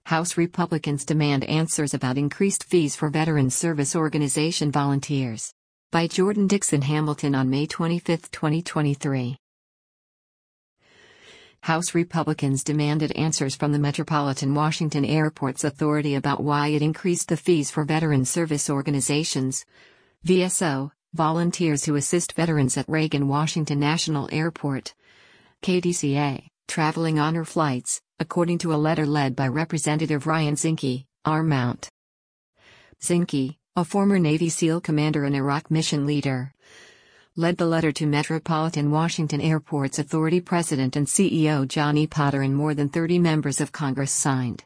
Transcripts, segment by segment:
House Republicans demand answers about increased fees for Veteran Service Organization volunteers. By Jordan Dixon Hamilton on May 25, 2023. House Republicans demanded answers from the Metropolitan Washington Airports Authority about why it increased the fees for Veteran Service Organizations, VSO, volunteers who assist veterans at Reagan Washington National Airport, KDCA, traveling honor flights, according to a letter led by Representative Ryan Zinke, R-Mount. Zinke, a former Navy SEAL commander and Iraq mission leader, led the letter to Metropolitan Washington Airports Authority President and CEO Johnny Potter, and more than 30 members of Congress signed.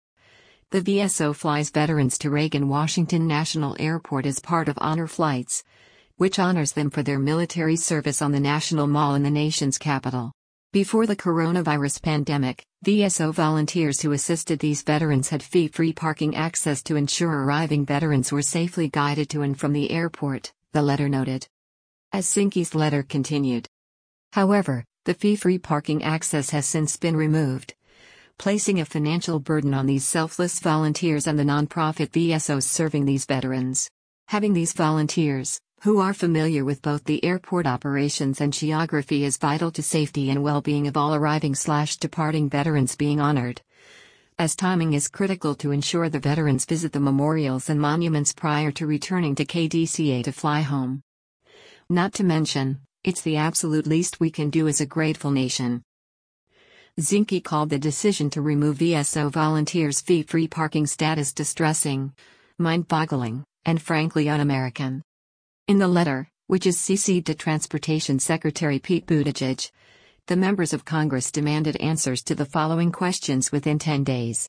The VSO flies veterans to Reagan Washington National Airport as part of honor flights, which honors them for their military service on the National Mall in the nation's capital. Before the coronavirus pandemic, VSO volunteers who assisted these veterans had fee-free parking access to ensure arriving veterans were safely guided to and from the airport, the letter noted. As Zinke's letter continued. However, the fee-free parking access has since been removed, placing a financial burden on these selfless volunteers and the nonprofit VSOs serving these veterans. Having these volunteers, who are familiar with both the airport operations and geography, is vital to safety and well-being of all arriving/departing veterans being honored, as timing is critical to ensure the veterans visit the memorials and monuments prior to returning to KDCA to fly home. Not to mention, it's the absolute least we can do as a grateful nation. Zinke called the decision to remove VSO volunteers' fee-free parking status distressing, mind-boggling, and frankly un-American. In the letter, which is CC'd to Transportation Secretary Pete Buttigieg, the members of Congress demanded answers to the following questions within 10 days.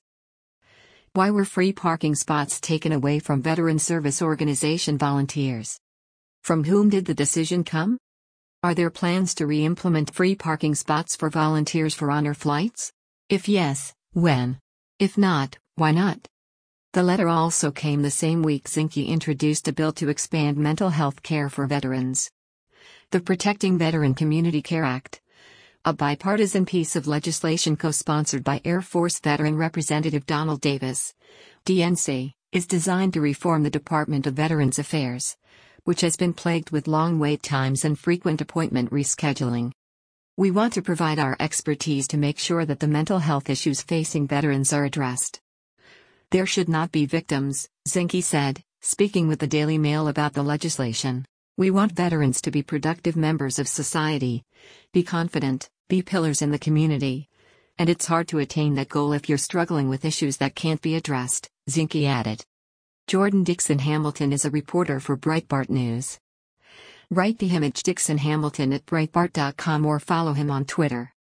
Why were free parking spots taken away from Veteran Service Organization volunteers? From whom did the decision come? Are there plans to re-implement free parking spots for volunteers for honor flights? If yes, when? If not, why not? The letter also came the same week Zinke introduced a bill to expand mental health care for veterans. The Protecting Veteran Community Care Act, a bipartisan piece of legislation co-sponsored by Air Force veteran Representative Donald Davis, DNC, is designed to reform the Department of Veterans Affairs, which has been plagued with long wait times and frequent appointment rescheduling. We want to provide our expertise to make sure that the mental health issues facing veterans are addressed. There should not be victims, Zinke said, speaking with the Daily Mail about the legislation. We want veterans to be productive members of society, be confident, be pillars in the community. And it's hard to attain that goal if you're struggling with issues that can't be addressed, Zinke added. Jordan Dixon Hamilton is a reporter for Breitbart News. Write the image Dixon Hamilton at Breitbart.com or follow him on Twitter.